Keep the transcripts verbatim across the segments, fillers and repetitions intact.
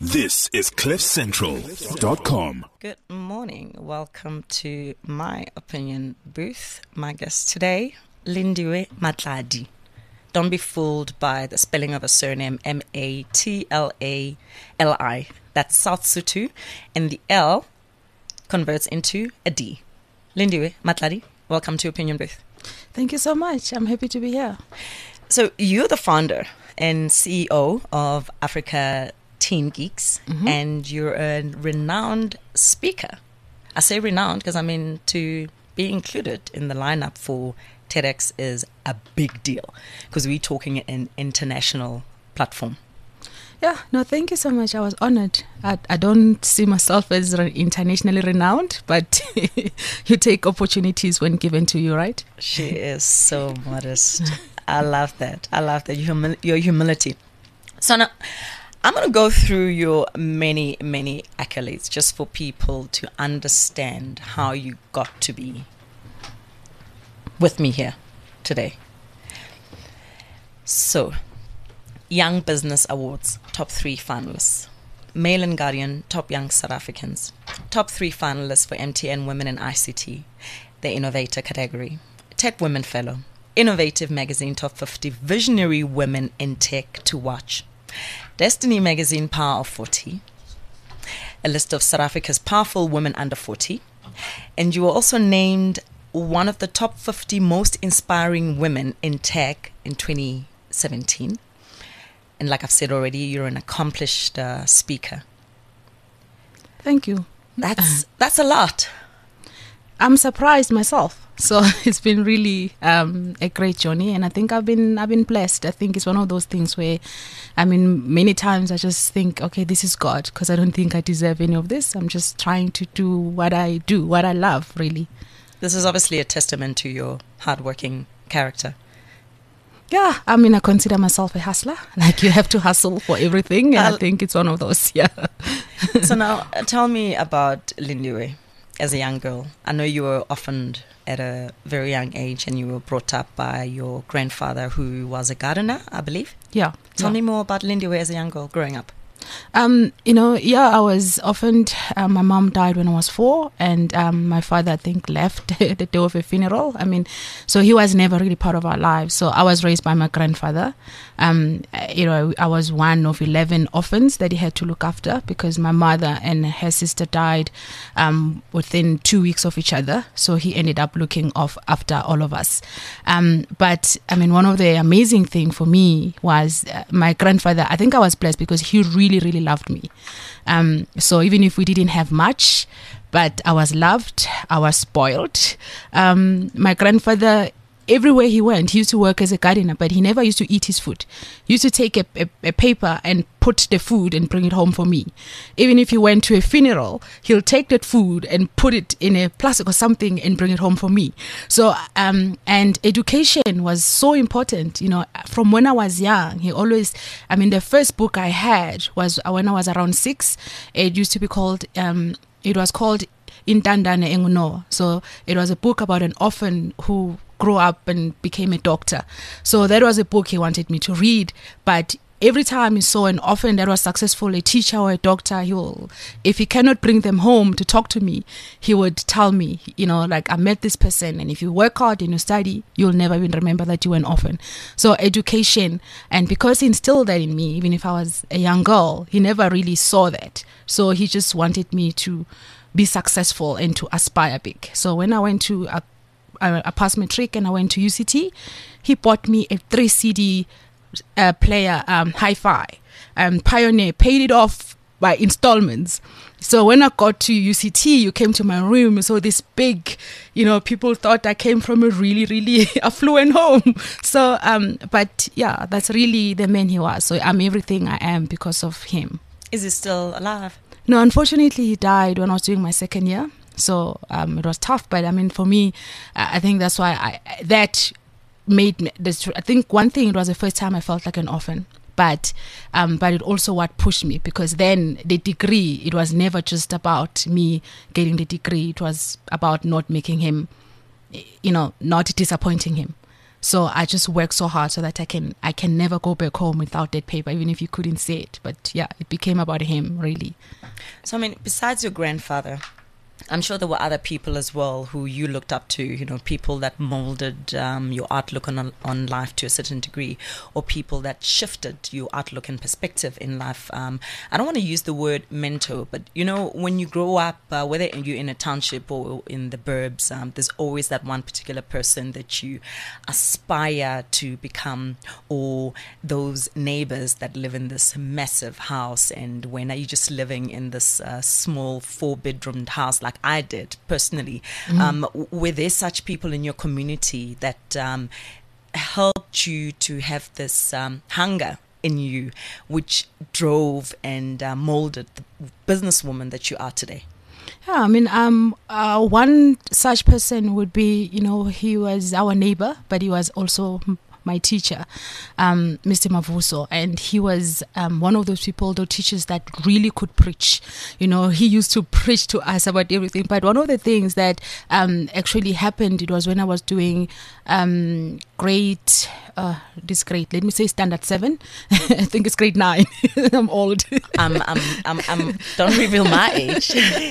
This is cliff central dot com. Good morning. Welcome to my opinion booth. My guest today, Lindiwe Matladi. Don't be fooled by the spelling of a surname, M A T L A L I. That's South Sotho, and the L converts into a D. Lindiwe Matladi, welcome to Opinion Booth. Thank you so much. I'm happy to be here. So you're the founder and C E O of Africa Teen Geeks, mm-hmm. and you're a renowned speaker. I say renowned because I mean to be included in the lineup for TEDx is a big deal because we're talking an international platform. Yeah, no, thank you so much. I was honored. I, I don't see myself as re- internationally renowned, but you take opportunities when given to you, right? She is so modest. I love that. I love that, your, humi- your humility. So now, I'm going to go through your many, many accolades just for people to understand how you got to be with me here today. So, Young Business Awards, top three finalists. Mail and Guardian, top young South Africans. Top three finalists for M T N Women in I C T, the Innovator category. Tech Women Fellow. Innovative Magazine, top fifty visionary women in tech to watch. Destiny Magazine, Power of forty. A list of South Africa's powerful women under forty. And you were also named one of the top fifty most inspiring women in tech in twenty seventeen. And like I've said already, you're an accomplished uh, speaker. Thank you. That's that's a lot. I'm surprised myself. So it's been really um, a great journey, and I think I've been I've been blessed. I think it's one of those things where, I mean, many times I just think, okay, this is God, because I don't think I deserve any of this. I'm just trying to do what I do, what I love, really. This is obviously a testament to your hardworking character. Yeah, I mean, I consider myself a hustler. Like, you have to hustle for everything, and I'll, I think it's one of those, yeah. So now, uh, tell me about Lindiwe as a young girl. I know you were orphaned at a very young age, and you were brought up by your grandfather, who was a gardener, I believe. Yeah. Tell yeah. me more about Lindiwe as a young girl growing up. Um, you know, yeah, I was orphaned. Uh, my mom died when I was four, and um, my father, I think, left the day of a funeral. I mean, so he was never really part of our lives. So I was raised by my grandfather. Um, you know, I was one of eleven orphans that he had to look after because my mother and her sister died um, within two weeks of each other. So he ended up looking off after all of us. Um, but I mean, one of the amazing things for me was uh, my grandfather. I think I was blessed because he really really loved me. Um, so even if we didn't have much, but I was loved, I was spoiled. Um, my grandfather, everywhere he went, he used to work as a gardener, but he never used to eat his food. He used to take a, a, a paper and put the food and bring it home for me. Even if he went to a funeral, he'll take that food and put it in a plastic or something and bring it home for me. So, um, and education was so important. You know, from when I was young, he always, I mean, the first book I had was when I was around six. It used to be called, um, it was called Intandane Enguno. So it was a book about an orphan who grew up and became a doctor. So that was a book he wanted me to read. But every time he saw an orphan that was successful, a teacher or a doctor, he will, if he cannot bring them home to talk to me, he would tell me, you know, like, I met this person, and if you work hard and you study, you'll never even remember that you were an orphan. So education, and because he instilled that in me, even if I was a young girl, he never really saw that. So he just wanted me to be successful and to aspire big. So when I went to a I passed matric and I went to U C T, he bought me a three C D uh, player, um, hi-fi. Um, Pioneer, paid it off by installments. So when I got to U C T, you came to my room, so this big, you know, people thought I came from a really, really affluent home. So, um, but yeah, that's really the man he was. So I'm everything I am because of him. Is he still alive? No, unfortunately, he died when I was doing my second year. So um, it was tough, but I mean, for me, I think that's why I that made me. This, I think one thing, it was the first time I felt like an orphan, but um, but it also what pushed me, because then the degree, it was never just about me getting the degree. It was about not making him, you know, not disappointing him. So I just worked so hard so that I can I can never go back home without that paper, even if you couldn't see it. But yeah, it became about him, really. So, I mean, besides your grandfather, I'm sure there were other people as well who you looked up to, you know, people that molded um, your outlook on on life to a certain degree, or people that shifted your outlook and perspective in life. Um, I don't want to use the word mentor, but, you know, when you grow up, uh, whether you're in a township or in the burbs, um, there's always that one particular person that you aspire to become, or those neighbors that live in this massive house. And when are you just living in this uh, small four-bedroomed house like I did personally, mm-hmm. um, were there such people in your community that um, helped you to have this um, hunger in you, which drove and uh, molded the businesswoman that you are today? Yeah, I mean, um, uh, one such person would be, you know, he was our neighbor, but he was also my teacher, um, Mister Mavuso, and he was um, one of those people, those teachers that really could preach. You know, he used to preach to us about everything. But one of the things that um, actually happened, it was when I was doing um, grade, uh, this grade, let me say standard seven. I think it's grade nine. I'm old. Um, um, um, um, don't reveal my age.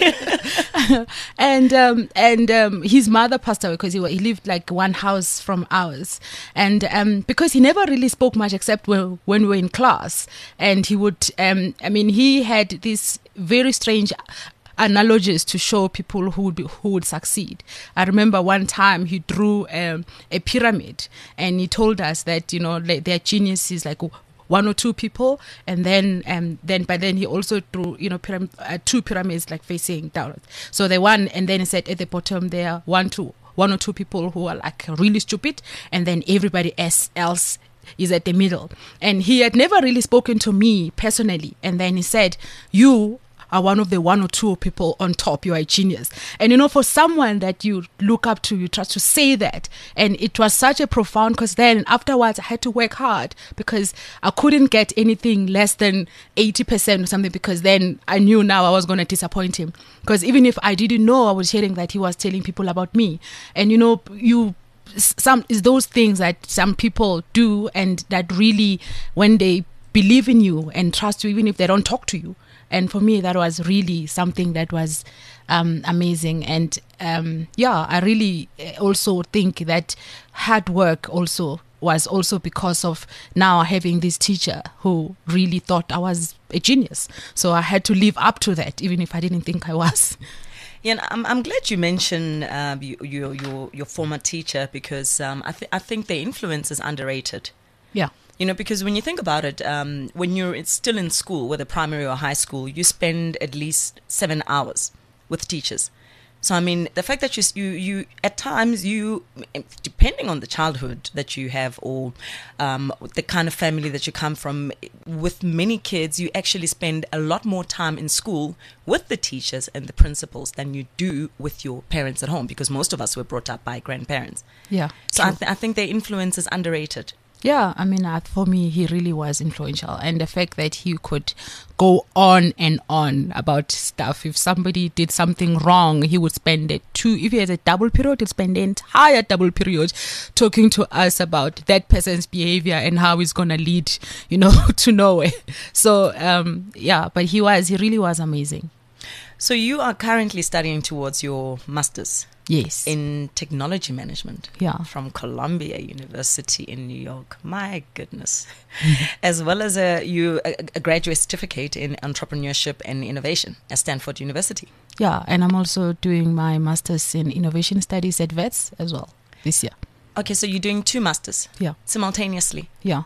and um, and um, his mother passed away because he, he lived like one house from ours, and um, because he never really spoke much except when, when we were in class, and he would um, I mean he had this very strange analogies to show people who would be, who would succeed. I remember one time he drew um, a pyramid, and he told us that, you know, like, their genius is like one or two people, and then um then but then he also drew, you know, pyram- uh, two pyramids like facing down. So the one, and then he said at the bottom there are one two one or two people who are like really stupid, and then everybody else is at the middle. And he had never really spoken to me personally, and then he said, you are one of the one or two people on top. You are a genius. And, you know, for someone that you look up to, you trust, to say that. And it was such a profound, because then afterwards I had to work hard because I couldn't get anything less than eighty percent or something, because then I knew now I was going to disappoint him. Because even if I didn't know, I was hearing that he was telling people about me. And, you know, you... some is those things that some people do, and that really, when they believe in you and trust you, even if they don't talk to you. And for me, that was really something that was um, amazing. And um, yeah, I really also think that hard work also was also because of now having this teacher who really thought I was a genius. So I had to live up to that, even if I didn't think I was. Yeah, and I'm I'm glad you mentioned uh, your, your your your former teacher, because um, I think I think their influence is underrated. Yeah. You know, because when you think about it, um, when you're still in school, whether primary or high school, you spend at least seven hours with teachers. So, I mean, the fact that you, you, you at times, you, depending on the childhood that you have, or um, the kind of family that you come from, with many kids, you actually spend a lot more time in school with the teachers and the principals than you do with your parents at home, because most of us were brought up by grandparents. Yeah. So I, th- I think their influence is underrated. Yeah, I mean, uh, for me, he really was influential. And the fact that he could go on and on about stuff. If somebody did something wrong, he would spend it two, if he has a double period, he'd spend the entire double period talking to us about that person's behavior and how it's going to lead, you know, to nowhere. So, um, yeah, but he was, he really was amazing. So you are currently studying towards your master's? Yes. In technology management. Yeah. From Columbia University in New York. My goodness. Mm-hmm. As well as a you a, a graduate certificate in entrepreneurship and innovation at Stanford University. Yeah, and I'm also doing my master's in innovation studies at Wits as well this year. Okay, so you're doing two masters. Yeah. Simultaneously. Yeah.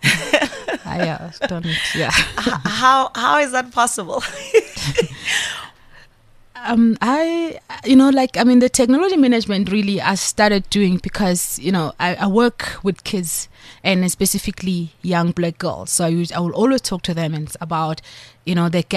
I uh, don't. Yeah. How how is that possible? Um, I, you know, like, I mean, the technology management really I started doing because, you know, I, I work with kids, and specifically young black girls. So I, use, I will always talk to them and about, you know, the gap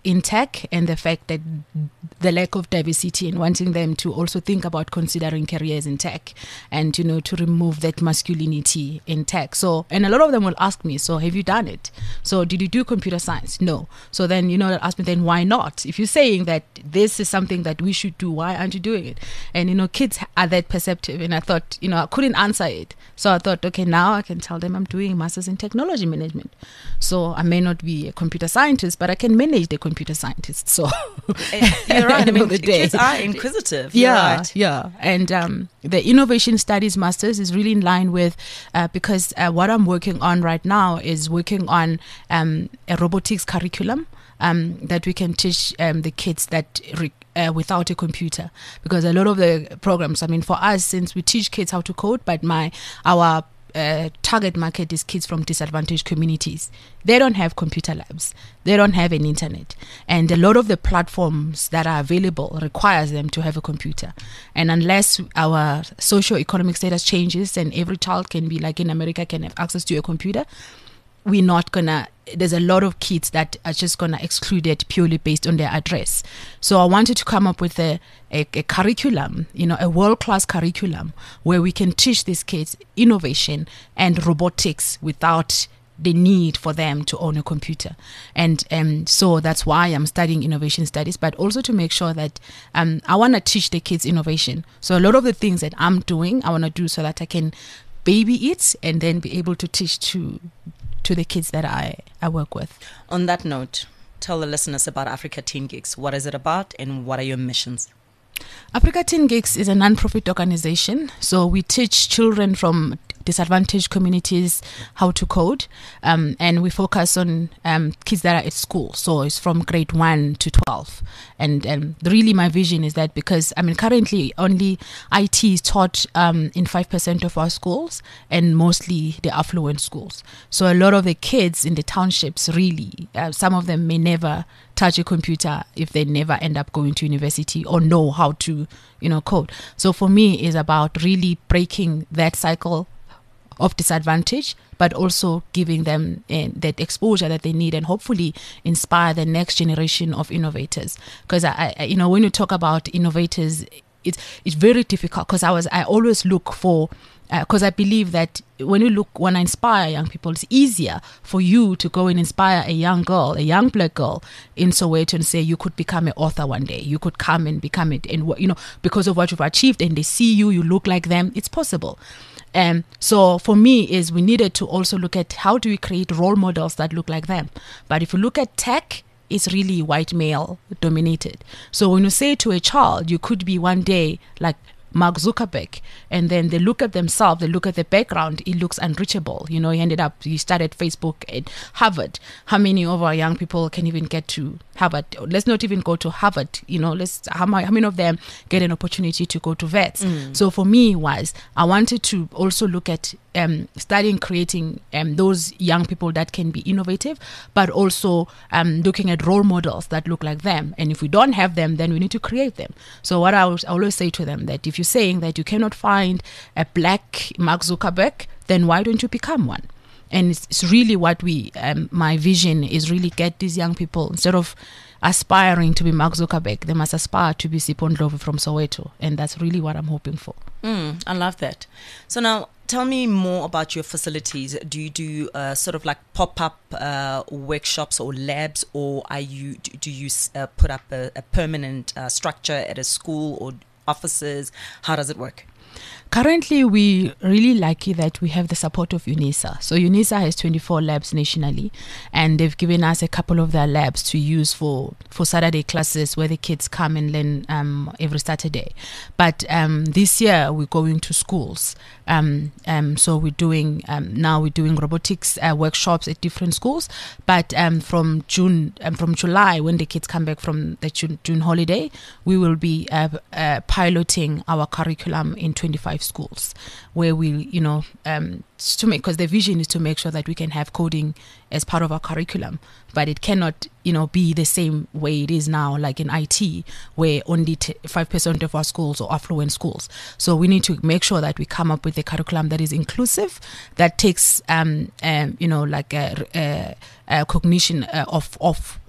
in tech, and the fact that the lack of diversity and wanting them to also think about considering careers in tech, and, you know, to remove that masculinity in tech. So, and a lot of them will ask me, so have you done it? So did you do computer science? No. So then, you know, they'll ask me, then why not? If you're saying that this is something that we should do, why aren't you doing it? And, you know, kids are that perceptive. And I thought, you know, I couldn't answer it. So I thought, okay, now I can tell them I'm doing masters in technology management. So I may not be a computer scientist, but I can manage the computer scientists. So you're right. I mean, the day. kids are inquisitive. You're Yeah, right. yeah. And um, the Innovation Studies Masters is really in line with, uh, because uh, what I'm working on right now is working on um, a robotics curriculum um, that we can teach um, the kids that re- uh, without a computer. Because a lot of the programs, I mean, for us, since we teach kids how to code, but my our Uh, target market is kids from disadvantaged communities. They don't have computer labs. They don't have an internet. And a lot of the platforms that are available requires them to have a computer. And unless our socio-economic status changes and every child can be, like in America, can have access to a computer, we're not gonna, there's a lot of kids that are just gonna exclude it purely based on their address. So I wanted to come up with a, a, a curriculum, you know, a world-class curriculum where we can teach these kids innovation and robotics without the need for them to own a computer. And um, so that's why I'm studying innovation studies, but also to make sure that um, I want to teach the kids innovation. So a lot of the things that I'm doing, I want to do so that I can baby it and then be able to teach to to the kids that I, I work with. On that note, tell the listeners about Africa Teen Geeks. What is it about and what are your missions? Africa Teen Geeks is a non-profit organization. So we teach children from disadvantaged communities how to code, um, and we focus on um, kids that are at school. So it's from grade one to twelve. And um, really my vision is that, because, I mean, currently only I T is taught um, in five percent of our schools, and mostly the affluent schools. So a lot of the kids in the townships, really, uh, some of them may never touch a computer if they never end up going to university or know how to, you know, code. So for me, it's about really breaking that cycle of disadvantage, but also giving them uh, that exposure that they need, and hopefully inspire the next generation of innovators. Because I, I, you know, when you talk about innovators, it's it's very difficult. Because I was, I always look for, because uh, I believe that when you look, when I inspire young people, it's easier for you to go and inspire a young girl, a young black girl in Soweto, and say you could become an author one day. You could come and become it, and you know, because of what you've achieved, and they see you, you look like them. It's possible. Um, so for me is we needed to also look at how do we create role models that look like them. But if you look at tech, it's really white male dominated. So when you say to a child, you could be one day like Mark Zuckerberg, and then they look at themselves, they look at the background, it looks unreachable. You know, he ended up, he started Facebook at Harvard. How many of our young people can even get to Harvard? Let's not even go to Harvard, you know, let's, how, my, how many of them get an opportunity to go to vets? Mm. So for me was, I wanted to also look at um, studying, creating um, those young people that can be innovative, but also um, looking at role models that look like them. And if we don't have them, then we need to create them. So what I, was, I always say to them, that if you're saying that you cannot find a black Mark Zuckerberg, then why don't you become one? And it's, it's really what we, um, my vision is really get these young people, instead of aspiring to be Mark Zuckerberg, they must aspire to be Sipho Ndlovu from Soweto. And that's really what I'm hoping for. Mm, I love that. So now, tell me more about your facilities. Do you do uh, sort of like pop-up uh, workshops or labs, or are you do, do you uh, put up a, a permanent uh, structure at a school or offices? How does it work? Currently, we really lucky that we have the support of UNISA. So UNISA has twenty-four labs nationally, and they've given us a couple of their labs to use for, for Saturday classes where the kids come and learn um, every Saturday. But um, this year, we're going to schools. Um, um, so we're doing, um, now we're doing robotics uh, workshops at different schools. But um, from June, um, from July, when the kids come back from the June, June holiday, we will be uh, uh, piloting our curriculum in twenty-five schools, where we, you know, um, to make, because the vision is to make sure that we can have coding as part of our curriculum, but it cannot, you know, be the same way it is now, like in I T, where only t- five percent of our schools are affluent schools. So we need to make sure that we come up with a curriculum that is inclusive, that takes, um, um you know, like a, a, a cognition uh, of of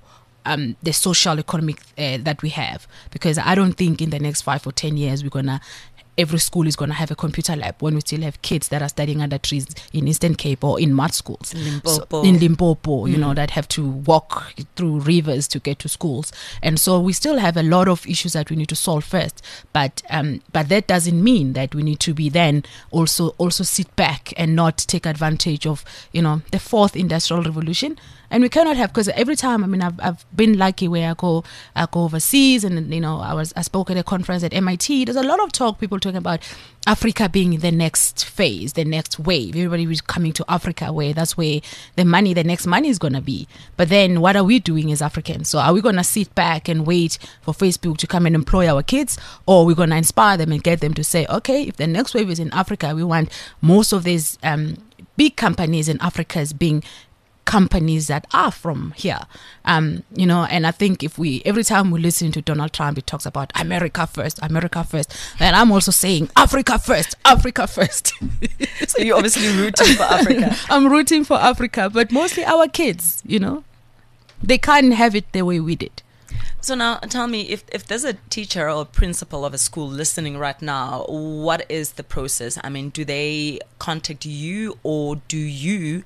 um, the social economic uh, that we have, because I don't think in the next five or ten years we're gonna every school is going to have a computer lab when we still have kids that are studying under trees in Eastern Cape or in mud schools. Limpopo. So, in Limpopo, Mm. you know, that have to walk through rivers to get to schools. And so we still have a lot of issues that we need to solve first. But um, but that doesn't mean that we need to be then also also sit back and not take advantage of, you know, the fourth industrial revolution. And we cannot have, because every time, I mean, I've I've been lucky where I go I go overseas, and you know, I was I spoke at a conference at M I T. There's a lot of talk, people talking about Africa being the next phase, the next wave. Everybody was coming to Africa, where that's where the money, the next money is gonna be. But then, what are we doing as Africans? So, are we gonna sit back and wait for Facebook to come and employ our kids, or are we gonna inspire them and get them to say, okay, if the next wave is in Africa, we want most of these um, big companies in Africa as being companies that are from here, um, you know, and I think if we, every time we listen to Donald Trump, he talks about America first, America first, and I'm also saying Africa first, Africa first. So you're obviously rooting for Africa. I'm rooting for Africa, but mostly our kids, you know, they can't have it the way we did. So now tell me, if, if there's a teacher or principal of a school listening right now, what is the process? I mean, do they contact you, or do you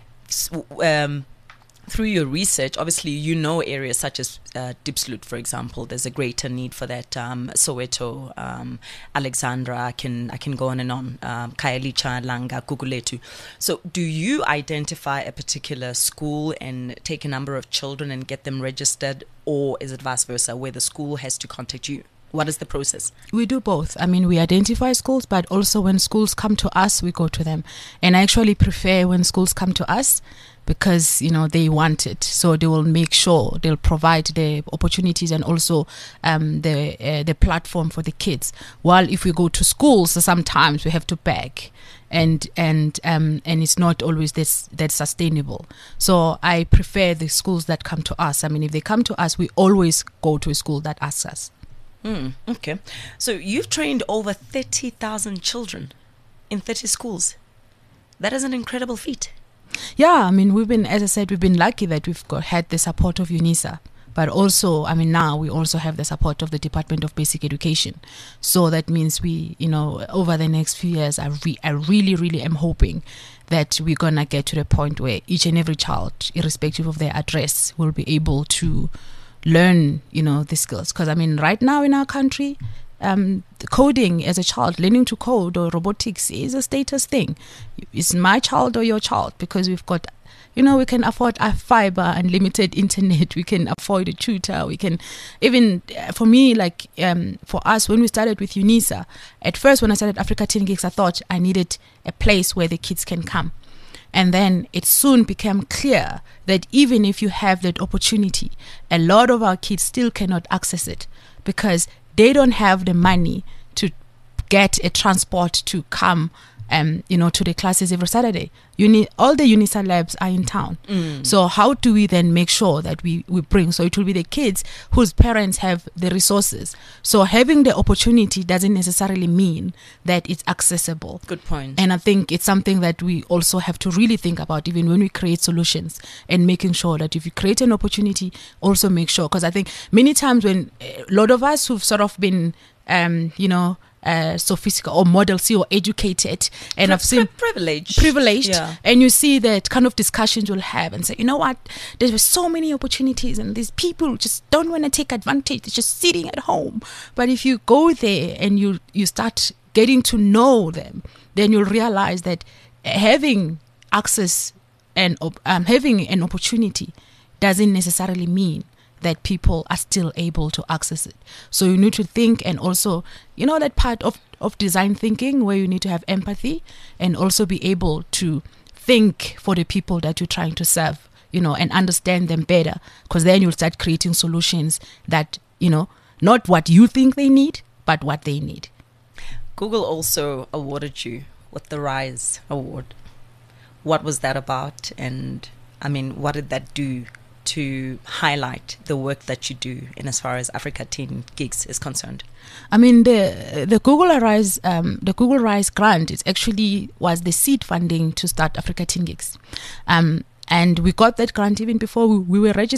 Um, through your research, obviously you know areas such as uh, Diepsloot, for example, there's a greater need for that. Um, Soweto, um, Alexandra, I can I can go on and on. Um, Khayelitsha, Langa, Gugulethu. So, do you identify a particular school and take a number of children and get them registered, or is it vice versa, where the school has to contact you? What is the process? We do both. I mean, we identify schools, but also when schools come to us, we go to them. And I actually prefer when schools come to us, because, you know, they want it. So they will make sure they'll provide the opportunities and also um, the uh, the platform for the kids. While if we go to schools, sometimes we have to beg. And and um and it's not always this that sustainable. So I prefer the schools that come to us. I mean, if they come to us, we always go to a school that asks us. Mm, okay. So you've trained over thirty thousand children in thirty schools. That is an incredible feat. Yeah, I mean, we've been, as I said, we've been lucky that we've got, had the support of UNISA. But also, I mean, now we also have the support of the Department of Basic Education. So that means we, you know, over the next few years, I, re- I really, really am hoping that we're going to get to the point where each and every child, irrespective of their address, will be able to learn, you know, the skills. Because I mean, right now in our country, um, coding as a child, learning to code or robotics is a status thing. It's my child or your child, because we've got, you know, we can afford a fiber, unlimited internet. We can afford a tutor. We can even, uh, for me, like um, for us, when we started with UNISA, at first when I started Africa Teen Geeks, I thought I needed a place where the kids can come. And then it soon became clear that even if you have that opportunity, a lot of our kids still cannot access it because they don't have the money to get a transport to come, um, you know, to the classes every Saturday. Uni- all the UNISA labs are in town. Mm. So how do we then make sure that we, we bring? So it will be the kids whose parents have the resources. So having the opportunity doesn't necessarily mean that it's accessible. Good point. And I think it's something that we also have to really think about, even when we create solutions, and making sure that if you create an opportunity, also make sure. Because I think many times when a lot of us who've sort of been, um, you know, uh, sophisticated or model C or educated, and Pri- I've seen pri- privileged, privileged, yeah. and you see that kind of discussions we'll have and say, you know what, there were so many opportunities, and these people just don't want to take advantage. They're just sitting at home. But if you go there and you you start getting to know them, then you'll realize that having access and um, having an opportunity doesn't necessarily mean that people are still able to access it. So you need to think, and also, you know, that part of, of design thinking where you need to have empathy and also be able to think for the people that you're trying to serve, you know, and understand them better, because then you'll start creating solutions that, you know, not what you think they need, but what they need. Google also awarded you with the RISE Award. What was that about? And I mean, what did that do to highlight the work that you do in as far as Africa Teen Geeks is concerned? I mean, the the Google Rise um, the Google Rise grant, it actually was the seed funding to start Africa Teen Geeks, um, and we got that grant even before we, we were registered.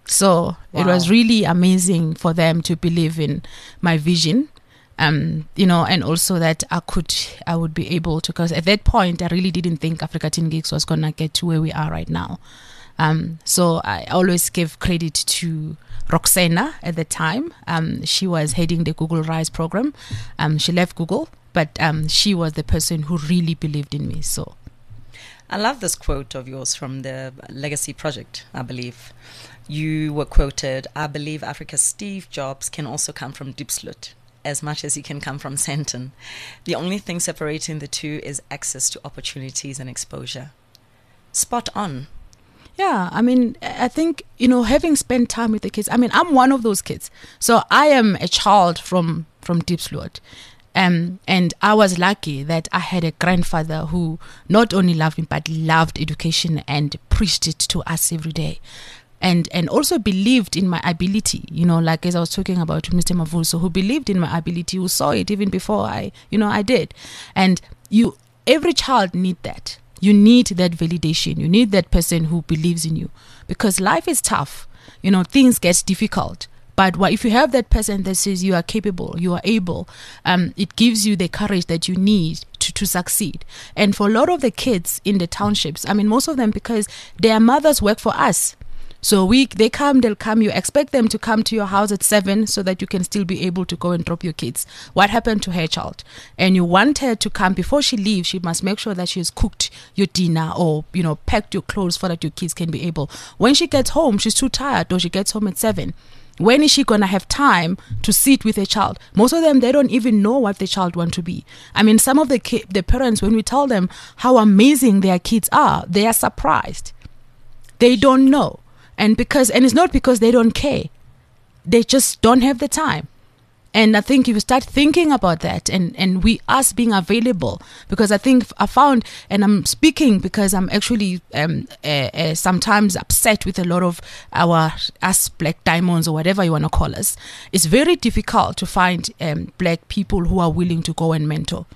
So Wow. it was really amazing for them to believe in my vision. Um, you know, and also that I could, I would be able to, because at that point, I really didn't think Africa Teen Geeks was going to get to where we are right now. Um, so I always give credit to Roxana at the time. Um, she was heading the Google Rise program. Um, she left Google, but um, she was the person who really believed in me. So I love this quote of yours from the Legacy Project, I believe. You were quoted, "I believe Africa's Steve Jobs can also come from Diepsloot as much as he can come from Sandton. The only thing separating the two is access to opportunities and exposure." Spot on. yeah, I mean, I think, you know, having spent time with the kids, I mean, I'm one of those kids. So I am a child from, from Diepsloot. Um, and I was lucky that I had a grandfather who not only loved me, but loved education and preached it to us every day. And and also believed in my ability, you know, like as I was talking about Mister Mavuso, who believed in my ability, who saw it even before I, you know, I did. And you, every child need that. You need that validation. You need that person who believes in you, because life is tough. You know, things get difficult. But what, if you have that person that says you are capable, you are able, um, it gives you the courage that you need to, to succeed. And for a lot of the kids in the townships, I mean, most of them, because their mothers work for us. So we, they come, they'll come, you expect them to come to your house at seven so that you can still be able to go and drop your kids. What happened to her child? And you want her to come, before she leaves, she must make sure that she has cooked your dinner or, you know, packed your clothes so that your kids can be able. When she gets home, she's too tired, or she gets home at seven. When is she going to have time to sit with a child? Most of them, they don't even know what the child want to be. I mean, some of the ki- the parents, when we tell them how amazing their kids are, they are surprised. They don't know. And because, and it's not because they don't care. They just don't have the time. And I think if you start thinking about that, and, and we, us being available, because I think I found, and I'm speaking because I'm actually um, uh, uh, sometimes upset with a lot of our, us black diamonds or whatever you want to call us. It's very difficult to find um, black people who are willing to go and mentor,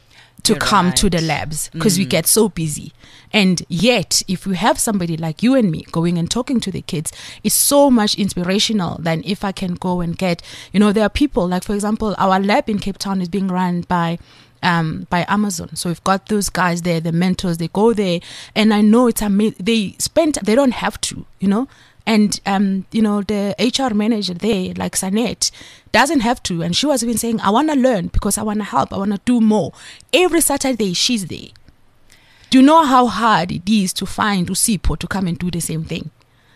to You're come right. to the labs, because we Mm. get so busy. And yet, if we have somebody like you and me going and talking to the kids, it's so much inspirational than if I can go and get, you know, there are people, like, for example, our lab in Cape Town is being run by um by Amazon. So we've got those guys there, the mentors, they go there, and I know it's amazing. They spend, they don't have to, you know. And, um, you know, the H R manager there, like Sanet, doesn't have to. And she was even saying, I want to learn because I want to help. I want to do more. Every Saturday, she's there. Do you know how hard it is to find Usipo to come and do the same thing?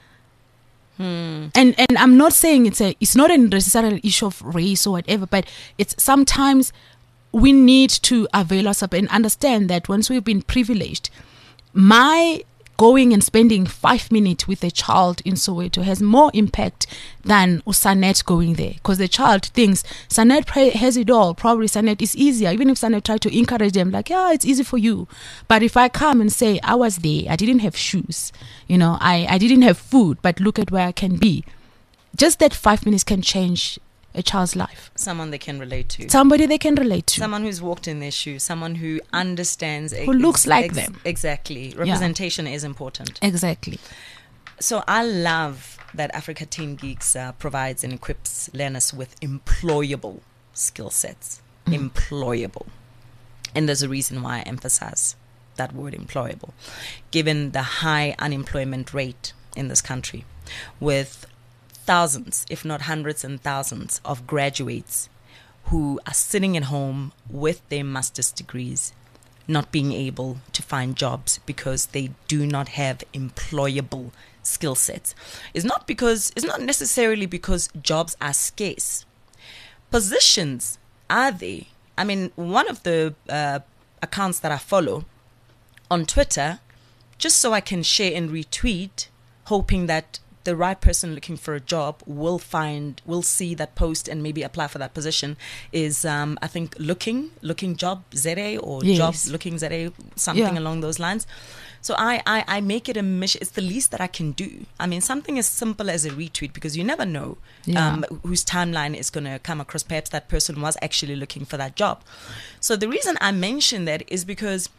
Hmm. And and I'm not saying it's a, it's not a necessarily issue of race or whatever, but it's sometimes we need to avail ourselves and understand that once we've been privileged, my going and spending five minutes with a child in Soweto has more impact than Sanet going there, because the child thinks Sanet has it all. Probably Sanet is easier. Even if Sanet try to encourage them, like, yeah, it's easy for you. But if I come and say, I was there, I didn't have shoes, you know, I, I didn't have food, but look at where I can be. Just that five minutes can change a child's life. Someone they can relate to. Somebody they can relate to. Someone who's walked in their shoes. Someone who understands. Who looks like them. Exactly. Representation is important. Exactly. So I love that Africa Teen Geeks uh, provides and equips learners with employable skill sets. Mm. Employable. And there's a reason why I emphasize that word, employable. Given the high unemployment rate in this country, with thousands, if not hundreds and thousands of graduates who are sitting at home with their master's degrees, not being able to find jobs because they do not have employable skill sets. It's not because, it's not necessarily because jobs are scarce. Positions are there. I mean, one of the uh, accounts that I follow on Twitter, just so I can share and retweet, hoping that the right person looking for a job will find, will see that post and maybe apply for that position, is um, I think looking, looking job Z A or Yes. job looking Z A, something Yeah. along those lines. So I, I, I make it a mission. It's the least that I can do. I mean, something as simple as a retweet, because you never know Yeah. um, whose timeline is going to come across. Perhaps that person was actually looking for that job. So the reason I mention that is because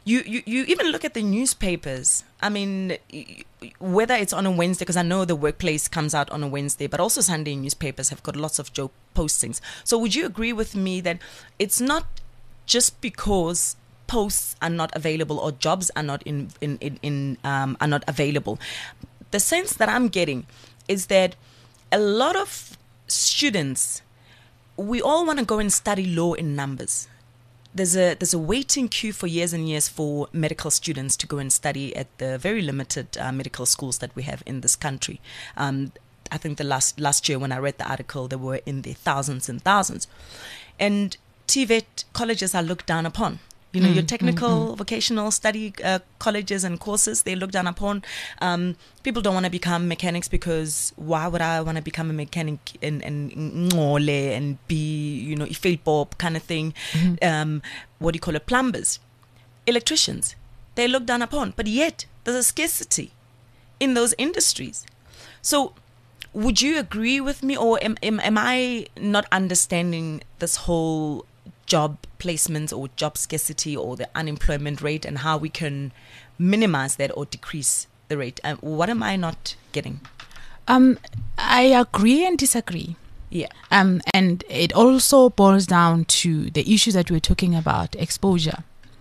You, you, you even look at the newspapers. I mean, whether it's on a Wednesday, because I know the workplace comes out on a Wednesday, but also Sunday newspapers have got lots of joke postings. So would you agree with me that it's not just because posts are not available or jobs are not in, in, in, in um, are not available? The sense that I'm getting is that a lot of students, we all want to go and study law in numbers. There's a there's a waiting queue for years and years for medical students to go and study at the very limited uh, medical schools that we have in this country. Um, I think the last last year when I read the article, there were in the thousands and thousands. And T V E T colleges are looked down upon. You know, mm, your technical, mm, mm. vocational study uh, colleges and courses, they look down upon. Um, people don't want to become mechanics because why would I want to become a mechanic and and and be, you know, Ifel Bob kind of thing? Mm-hmm. Um, what do you call it? Plumbers, electricians, they look down upon. But yet, there's a scarcity in those industries. So, would you agree with me, or am am, am I not understanding this whole job placements or job scarcity or the unemployment rate and how we can minimize that or decrease the rate? Um, what am I not getting? Um, I agree and disagree. Yeah. Um, and it also boils down to the issues that we're talking about, exposure.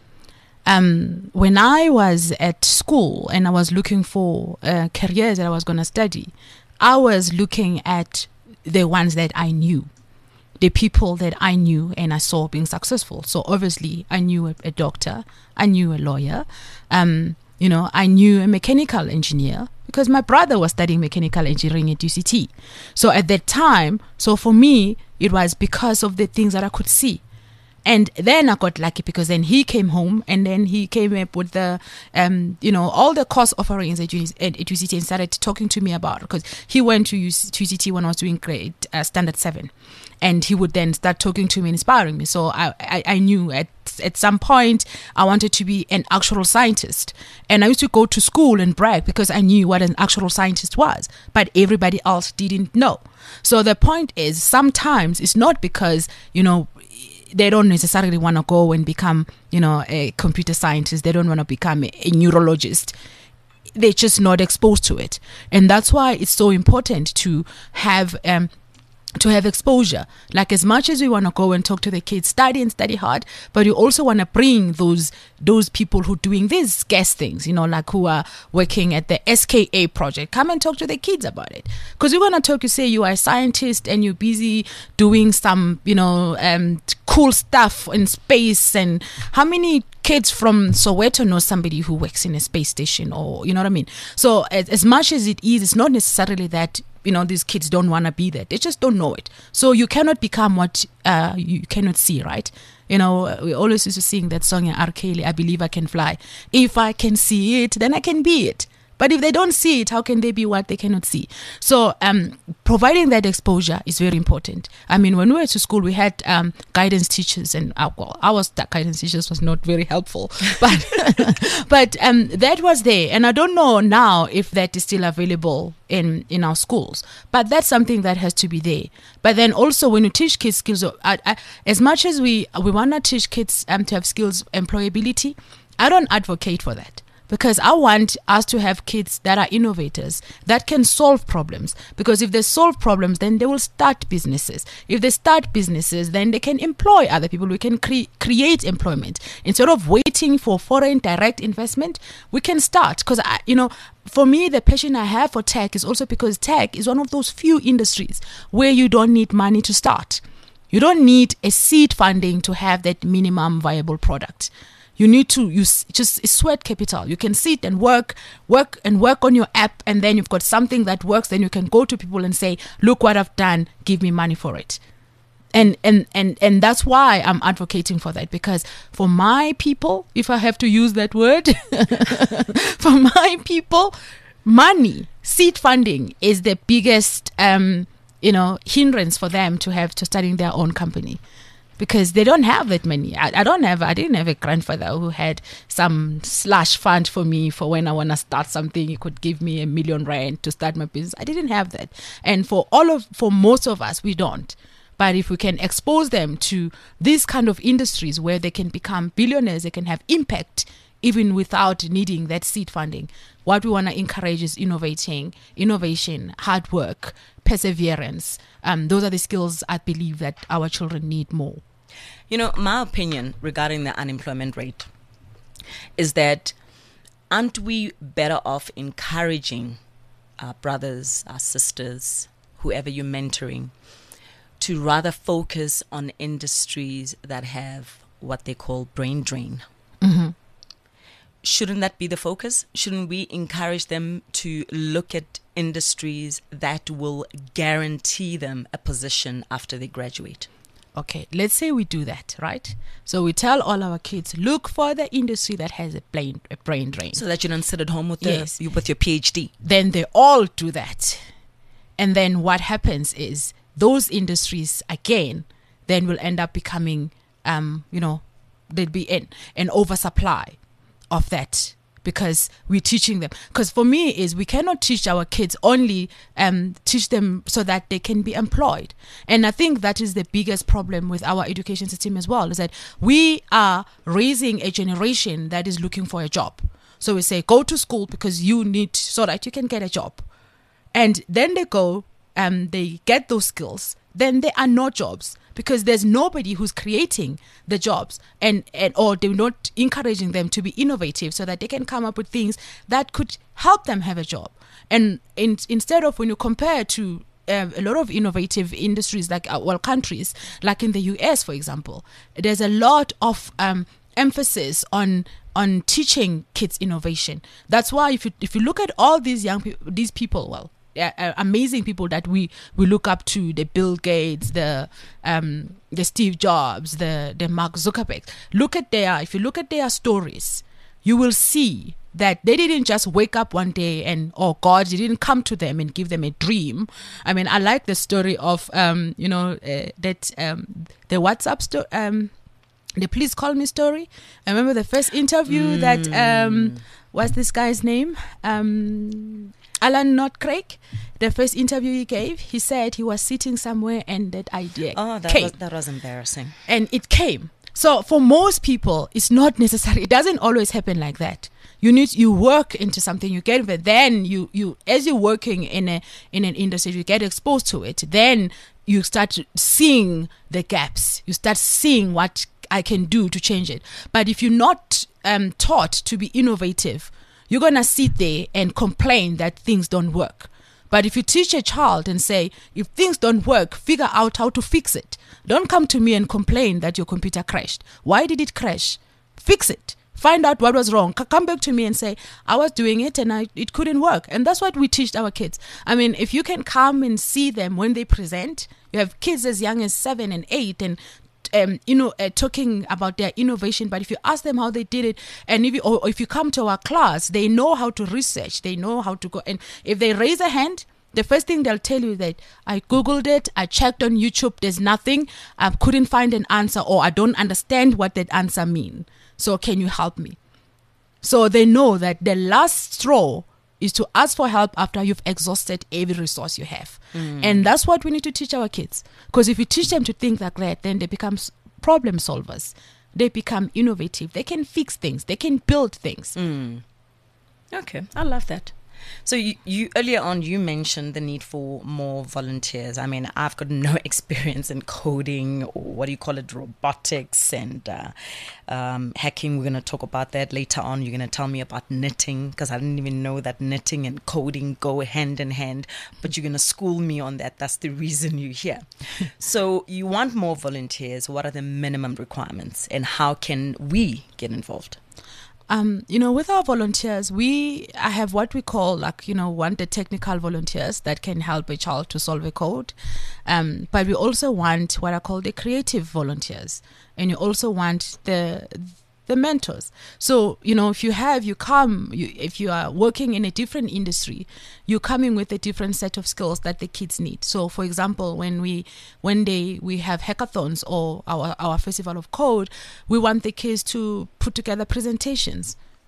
Um, when I was at school and I was looking for uh, careers that I was going to study, I was looking at the ones that I knew. The people that I knew and I saw being successful. So obviously I knew a, a doctor, I knew a lawyer, um, you know, I knew a mechanical engineer because my brother was studying mechanical engineering at U C T. So at that time, so for me, it was because of the things that I could see. And then I got lucky because then he came home and then he came up with the, um, you know, all the course offerings at U C T and started talking to me about it because he went to U C T when I was doing grade uh, standard seven. And he would then start talking to me and inspiring me. So I, I, I knew at at some point I wanted to be an actual scientist. And I used to go to school and brag because I knew what an actual scientist was. But everybody else didn't know. So the point is sometimes it's not because, you know, they don't necessarily want to go and become, you know, a computer scientist. They don't want to become a, a neurologist. They're just not exposed to it. And that's why it's so important to have um, to have exposure. Like as much as we want to go and talk to the kids, study and study hard, but you also want to bring those those people who are doing these scarce things, you know, like who are working at the S K A project. Come and talk to the kids about it. Because you want to talk, you say you are a scientist and you're busy doing some, you know, um, cool stuff in space. And how many kids from Soweto know somebody who works in a space station, or, you know what I mean? So as, as much as it is, it's not necessarily that, you know, these kids don't want to be there. They just don't know it. So you cannot become what uh, you cannot see, right? You know, we always used to sing that song in R. Kelly, I Believe I Can Fly. If I can see it, then I can be it. But if they don't see it, how can they be what they cannot see? So um, providing that exposure is very important. I mean, when we were to school, we had um, guidance teachers, and uh, well, our guidance teachers was not very helpful, but but um, that was there. And I don't know now if that is still available in, in our schools, but that's something that has to be there. But then also when you teach kids skills, I, I, as much as we, we want to teach kids um, to have skills, employability, I don't advocate for that. Because I want us to have kids that are innovators, that can solve problems. Because if they solve problems, then they will start businesses. If they start businesses, then they can employ other people. We can cre- create employment. Instead of waiting for foreign direct investment, we can start. Because, you know, for me, the passion I have for tech is also because tech is one of those few industries where you don't need money to start. You don't need a seed funding to have that minimum viable product. You need to use just sweat capital. You can sit and work, work and work on your app, and then you've got something that works. Then you can go to people and say, look what I've done, give me money for it. And and and and that's why I'm advocating for that, because for my people, if I have to use that word, for my people, money, seed funding is the biggest um, you know, hindrance for them to have to starting their own company. Because they don't have that money. I, I don't have, I didn't have a grandfather who had some slash fund for me for when I want to start something. He could give me a million rand to start my business. I didn't have that. And for all of, for most of us, we don't. But if we can expose them to these kind of industries where they can become billionaires, they can have impact even without needing that seed funding. What we want to encourage is innovating, innovation, hard work, perseverance. Um, those are the skills I believe that our children need more. You know, my opinion regarding the unemployment rate is that aren't we better off encouraging our brothers, our sisters, whoever you're mentoring, to rather focus on industries that have what they call brain drain? Mm-hmm. Shouldn't that be the focus? Shouldn't we encourage them to look at industries that will guarantee them a position after they graduate? Okay, let's say we do that, right? So we tell all our kids, look for the industry that has a brain, a brain drain. So that you don't sit at home with, Yes. the, with your PhD. Then they all do that. And then what happens is those industries, again, then will end up becoming, um, you know, there'd be an, an oversupply of that, because we're teaching them. Because for me is we cannot teach our kids only um teach them so that they can be employed. And I think that is the biggest problem with our education system as well, is that we are raising a generation that is looking for a job. So we say, go to school because you need, so that you can get a job. And then they go and they get those skills. Then there are no jobs, because there's nobody who's creating the jobs, and, and or they're not encouraging them to be innovative so that they can come up with things that could help them have a job. And in, instead of, when you compare to um, a lot of innovative industries like uh, well countries like in the U S, for example, there's a lot of um, emphasis on on teaching kids innovation. That's why if you if you look at all these young people, these people, well. Uh, amazing people that we, we look up to, the Bill Gates, the um, the Steve Jobs, the, the Mark Zuckerberg. Look at their, if you look at their stories, you will see that they didn't just wake up one day and, or God didn't come to them and give them a dream. I mean, I like the story of, um, you know, uh, that um, the WhatsApp story, um, the Please Call Me story. I remember the first interview mm. that, um, what's this guy's name? Um... Alan Not Craig, the first interview he gave, he said he was sitting somewhere and that idea oh, that came. Was, that was embarrassing. And it came. So for most people, it's not necessary. It doesn't always happen like that. You need, you work into something, you get it, then you, you, as you're working in a, in an industry, you get exposed to it. Then you start seeing the gaps. You start seeing what I can do to change it. But if you're not um, taught to be innovative, you're going to sit there and complain that things don't work. But if you teach a child and say, if things don't work, figure out how to fix it. Don't come to me and complain that your computer crashed. Why did it crash? Fix it. Find out what was wrong. Come back to me and say, I was doing it and I, it couldn't work. And that's what we teach our kids. I mean, if you can come and see them when they present, you have kids as young as seven and eight and Um, you know, uh, talking about their innovation, but if you ask them how they did it, and if you, or if you come to our class, they know how to research, they know how to go, and if they raise a hand, the first thing they'll tell you that I Googled it, I checked on YouTube, there's nothing, I couldn't find an answer, or I don't understand what that answer means. So can you help me? So they know that the last straw is to ask for help after you've exhausted every resource you have. Mm. And that's what we need to teach our kids. Because if you teach them to think like that, then they become problem solvers. They become innovative. They can fix things. They can build things. Mm. Okay, I love that. So you, you earlier on you mentioned the need for more volunteers. I mean, I've got no experience in coding or what do you call it, robotics and uh, um, hacking. We're going to talk about that later on. You're going to tell me about knitting, because I didn't even know that knitting and coding go hand in hand. But you're going to school me on that. That's the reason you're here. So you want more volunteers. What are the minimum requirements and how can we get involved? Um, you know, with our volunteers, we I have what we call, like, you know, one, the technical volunteers that can help a child to solve a code. Um, but we also want what I call the creative volunteers. And you also want the the mentors. So, you know, if you have, you come, you, if you are working in a different industry, you're coming with a different set of skills that the kids need. So, for example, when we, when they, we have hackathons or our, our festival of code, we want the kids to put together presentations.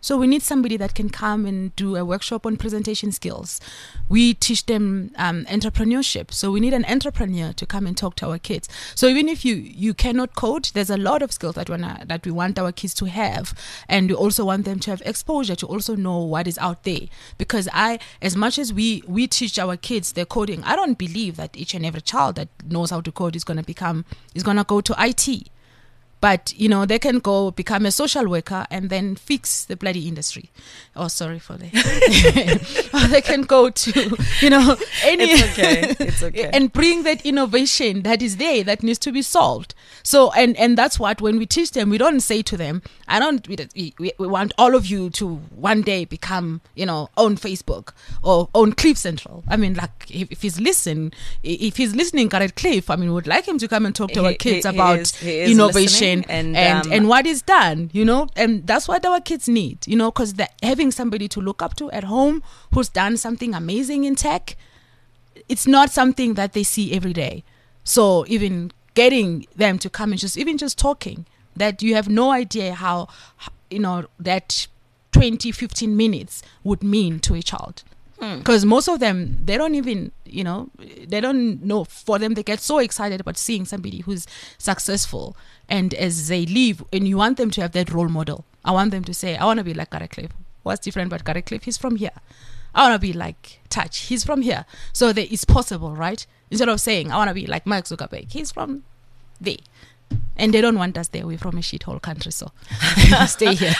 So we need somebody that can come and do a workshop on presentation skills. We teach them um, entrepreneurship. So we need an entrepreneur to come and talk to our kids. So even if you, you cannot code, there's a lot of skills that, wanna, that we want our kids to have. And we also want them to have exposure, to also know what is out there. Because I, as much as we, we teach our kids their coding, I don't believe that each and every child that knows how to code is going to become, is going to go to I T. But, you know, they can go become a social worker and then fix the bloody industry. Oh, sorry for that. Or they can go to, you know, any... It's okay. It's okay. And bring that innovation that is there that needs to be solved. So, and, and that's what, when we teach them, we don't say to them, I don't, we, we, we want all of you to one day become, you know, own Facebook or own Cliff Central. I mean, like, if, if he's listening, if he's listening, Garrett Cliff, I mean, we would like him to come and talk to He- our kids he- he about is- he is innovation. listening and, and um, and what is done, you know, and that's what our kids need, you know, because having somebody to look up to at home who's done something amazing in tech, it's not something that they see every day. So even getting them to come and just even just talking, that you have no idea how, you know, that twenty, fifteen minutes would mean to a child. Because most of them, they don't even, you know, they don't know. For them, they get so excited about seeing somebody who's successful. And as they leave, and you want them to have that role model. I want them to say, I want to be like Garrett Cliff. What's different about Garrett Cliff? He's from here. I want to be like Touch. He's from here. So that it's possible, right? Instead of saying, I want to be like Mark Zuckerberg. He's from there. And they don't want us there. We're from a shithole country, so stay here.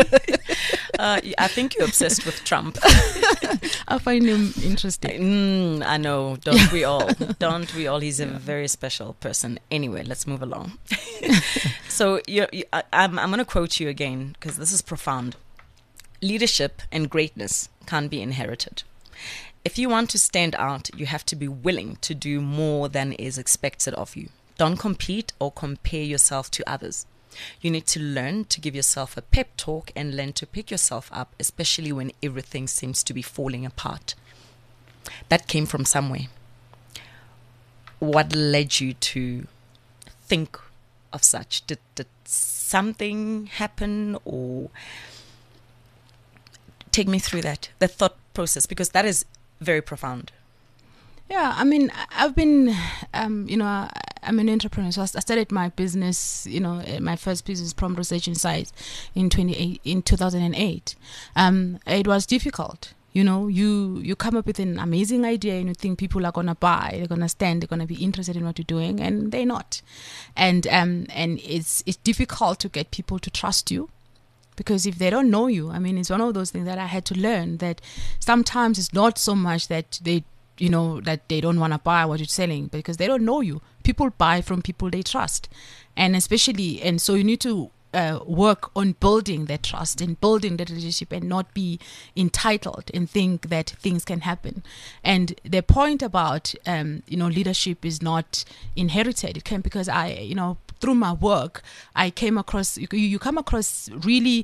Uh, I think you're obsessed with Trump. I find him interesting. Mm, I know. Don't we all? Don't we all? He's a very special person. Anyway, let's move along. So you're, you, I, I'm, I'm going to quote you again because this is profound. Leadership and greatness can't be inherited. If you want to stand out, you have to be willing to do more than is expected of you. Don't compete or compare yourself to others. You need to learn to give yourself a pep talk and learn to pick yourself up, especially when everything seems to be falling apart. That came from somewhere. What led you to think of such? Did, did something happen, or take me through that, the thought process, because that is very profound. Yeah, I mean, I've been, um, you know, I'm an entrepreneur. So I started my business, you know, my first business, Prompt Research Insights, in twenty-eight in two thousand eight. Um, it was difficult. You know, you you come up with an amazing idea and you think people are gonna buy, they're gonna stand, they're gonna be interested in what you're doing, and they're not. And um, and it's it's difficult to get people to trust you. Because if they don't know you, I mean, it's one of those things that I had to learn, that sometimes it's not so much that they, you know, that they don't want to buy what you're selling, because they don't know you. People buy from people they trust. And especially, and so you need to uh, work on building that trust and building that relationship, and not be entitled and think that things can happen. And the point about, um, you know, leadership is not inherited. It came because I, you know, through my work, I came across, you, you come across really